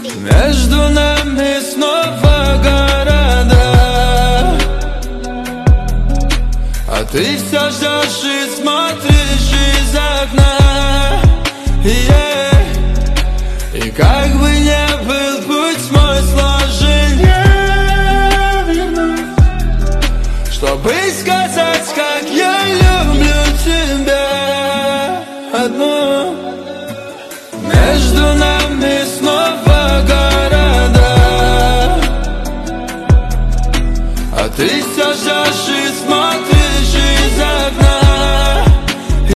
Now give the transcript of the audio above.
Между нами снова города, а ты все ждешь и смотришь из окна. И как бы ни был путь мой сложен, я вернусь, чтобы сказать, как я люблю тебя одну.